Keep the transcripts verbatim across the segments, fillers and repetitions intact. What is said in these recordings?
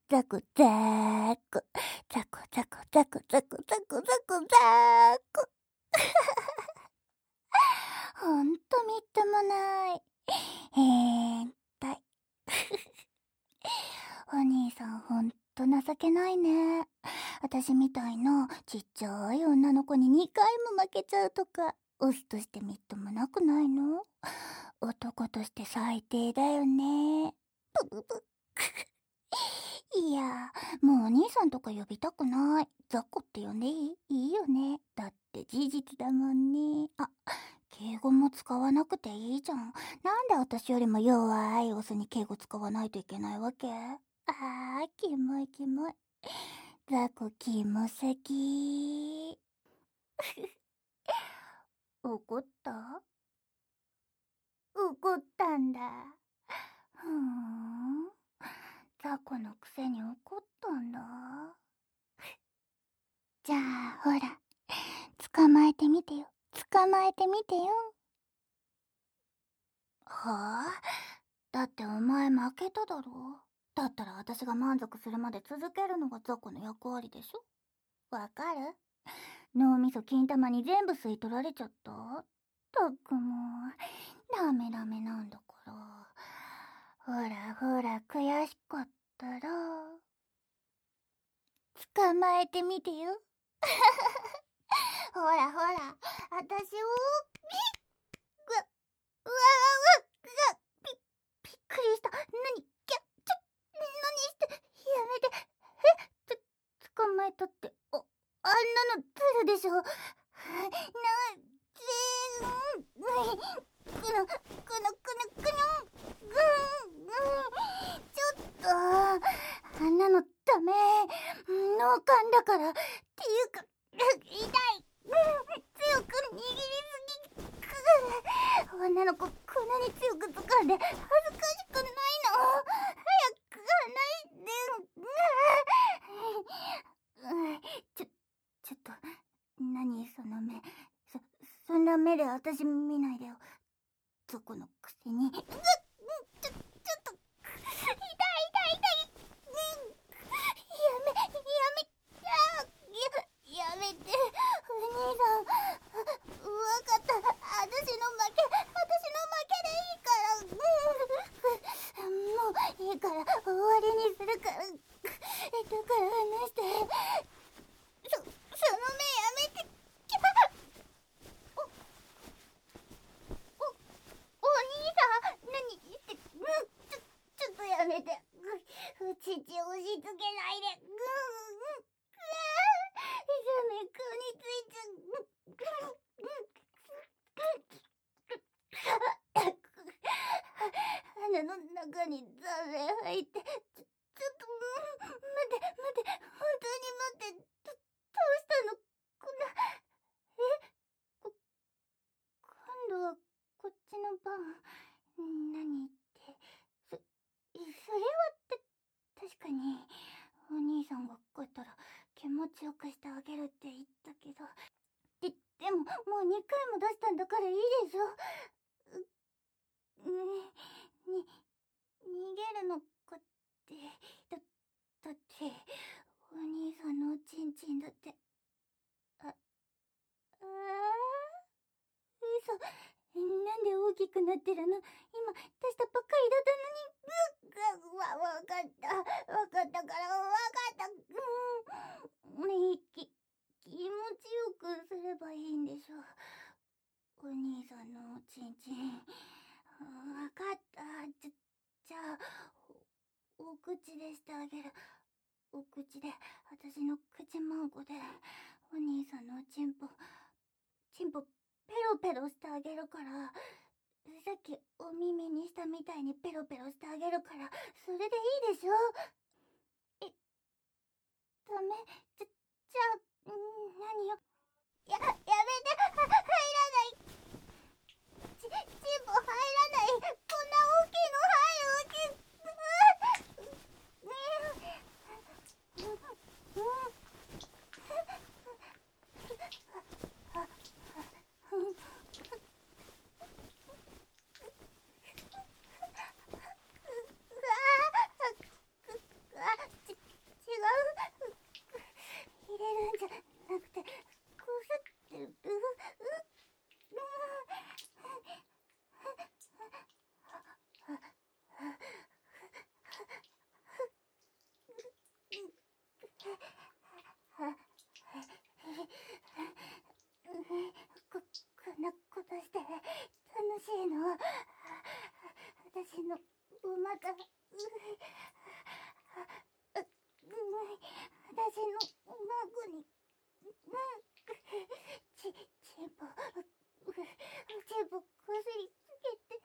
ザクザークザクザクザクザクザクザクザークほんとみっともない変態お兄さんほんと情けないね。私みたいなちっちゃい女の子ににかいも負けちゃうとかオスとしてみっともなくないの？男として最低だよね。ブブブいやもうお兄さんとか呼びたくない。ザコって呼んでいい？いいよね。だって事実だもんね。あ、敬語も使わなくていいじゃん。なんで私よりも弱いオスに敬語使わないといけないわけ？あー、キモいキモい。ザコキモすぎ。怒った？怒ったんだ。ふーん。ザコのくせに怒ったんだ。じゃあほら、捕まえてみてよ。捕まえてみてよ。はあ？だってお前負けただろ。だったら私が満足するまで続けるのがザコの役割でしょ。わかる？脳みそ金玉に全部吸い取られちゃった。たくもうダメダメなんだから。ほらほら悔しかったら捕まえてみてよ。ほらほら私をピッぐうわうわうわびびっくりした。なに？きゃちょ何して？やめて。え？つ捕まえたってああんなのずるでしょ。なぜんくのくのくのくのぐんぐんちょっとあんなのダメ。脳幹だからっていうか痛い。強く握りすぎ。女の子こんなに強く掴んで恥ずかしくないの？早く離いて。ちょちょっと何その目。そそんな目で私見ないでよ。そこのくせに。うっちょちょっと痛い痛い痛い。やめやめあややめてお兄さん。わかった。私の負け私の負けでいいから。もういいから終わりにするから。だから話して。そその目やめて。きゃおおお兄さん何してちょちょっとやめて。うちち押し付けないで。ぐんめくについちゃう。鼻の中にザメ入って。ちょちょっと待って待って本当に待って。どどうしたのこんな。えこ今度はこっちの番。何ってそそれはって確かにお兄さんがこうやったら気持ちよくしてあげるって言ったけど。ででももうにかいも出したんだからいいでしょ。ねに逃げるのかって。だだってお兄さんのおちんちんだって。あああ嘘。なんで大きくなってるの？今出したばっかりだったのに。うっわわかったわかったからわかった。うんねえき気持ちよくすればいいんでしょ。お兄さんのおちんちん。わかった。じゃじゃあお、お口でしてあげる。お口で私の口まんこでお兄さんのおちんぽちんぽペロペロしてあげるから。さっきお耳にしたみたいにペロペロしてあげるからそれでいいでしょ。えダメ？じゃじゃあ何よ。ややめて。入らないちちんぽ入らない。こんな大きいの入るわけ。 じゃなくて、こすってる。う、う、こ、こんなことして楽しいの？私のお腹、う、私の孫に、ち、ちんぽ、ちんぽこすりつけて、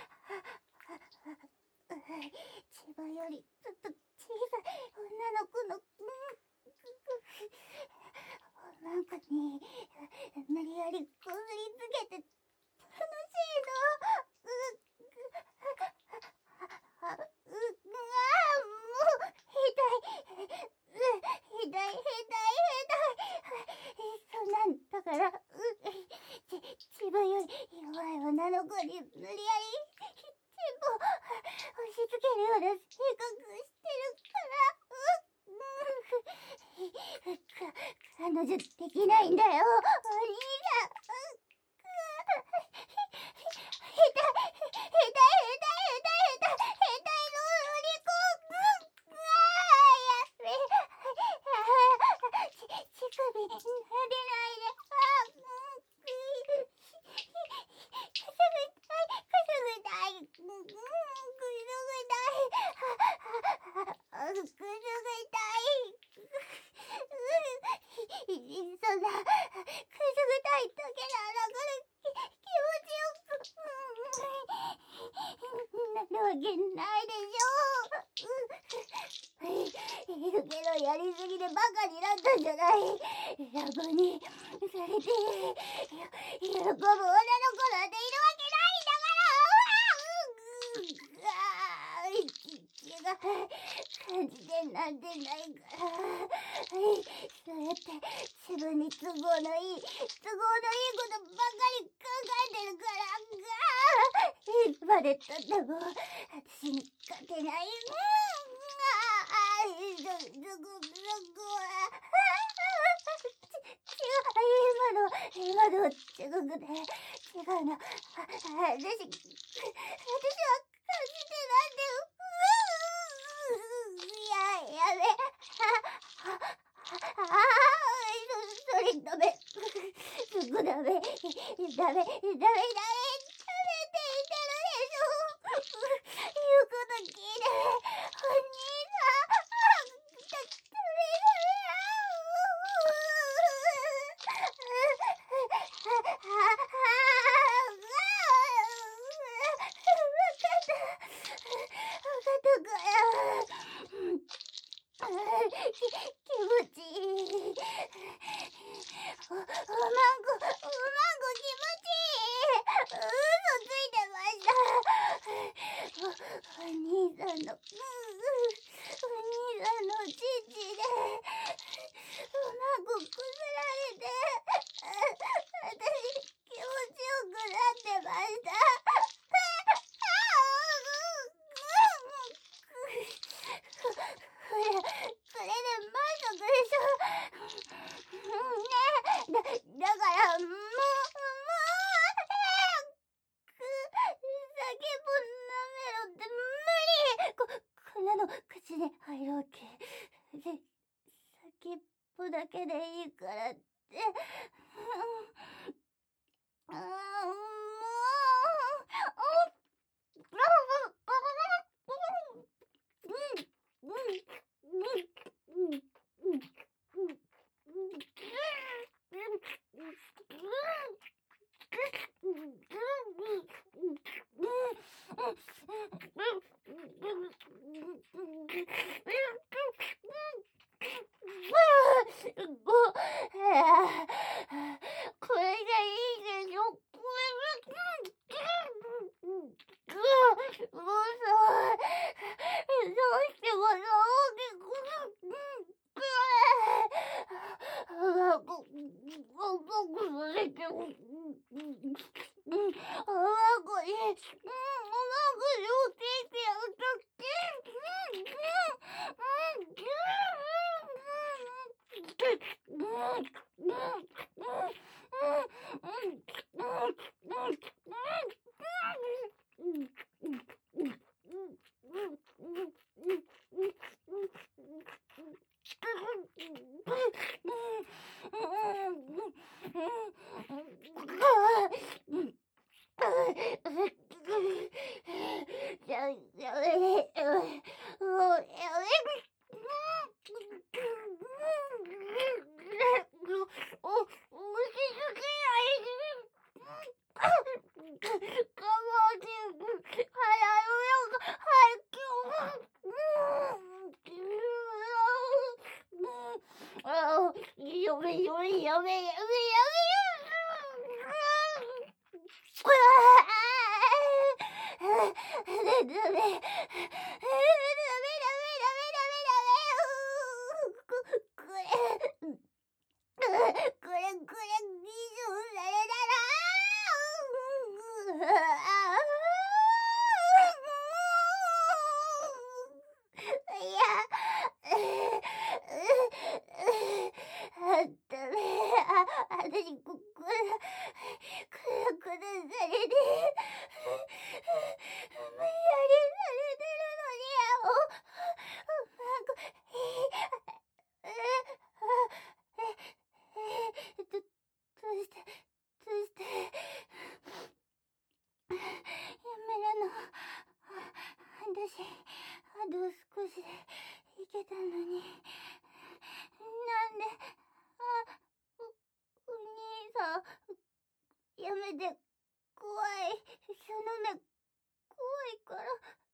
千葉よりずっと小さい女の子の、なんかに無理やりこすりつけて楽しいの。う、あ、う、あ、もうひどい、う、ひどいひどいひどい、そんなんだから、う、ち、自分より弱い女の子に無理やりチンポ押し付けるような性格してるから、う、うん、か、彼女できないんだよ、お兄さん。う、ひどい、ひどい、ひどい、ひどい、ひどい、ひどいの、おりこ、う、うわー、やべ、ち、乳首、撫でないで、あ、うん、く、くすぐったい、くすぐったい、うん、くすぐったい、あ、くすぐったい、そんな、くすぐったいだけなら、気持ちよく、なるわけないでしょ。いるけどやりすぎでバカになったんじゃない。ラブにされて喜ぶ女の子なんているわけないんだから。うわー、血が感じてなんてないから。そうやって自分に都合のいい都合のいいことばかり考えてるから。いつまでたっても私に勝てない。うん、ああ、そ、そこ、そこは、ち、違う、今の、今の中国で、違うの。あ、私、私は感じてなんで、う、う、や、やべ、あ、あ、あ、そ、それダメ。そこダメ。ダメ、ダメ、ダメ、ダメって言ってるでしょ。言うこと聞いて、お兄さん。気持ちいい。お、おまんこ、おまんこ気持ちいい。嘘ついてました。お、お兄さんの、お兄さんの父で、おまんここすられて、私気持ちよくなってました。これ、これで満足でしょ。ねえ、だ、だから、もう、もう、早く、酒も飲めろって無理。こ、こんなの口に入るわけ。で、先っぽだけでいいからって。ああ、もう、これがいいでしょ。これが、もうさ、どうしてもそう大きく、あ、こ、こ、こ、これけ、うん、あわこに、うん、あわこにおててやるとき、うん、うん、うん、うん、 やべやべやべやべやべダメダメダメダメダメダメこれこれこれギスララララいやあダメああたしここくるくるされて無理やりされてるのにあおなんかえええどどうしてどうしてやめるの私あと少しでいけたのになんであおお兄さんやめて怖いその目怖いから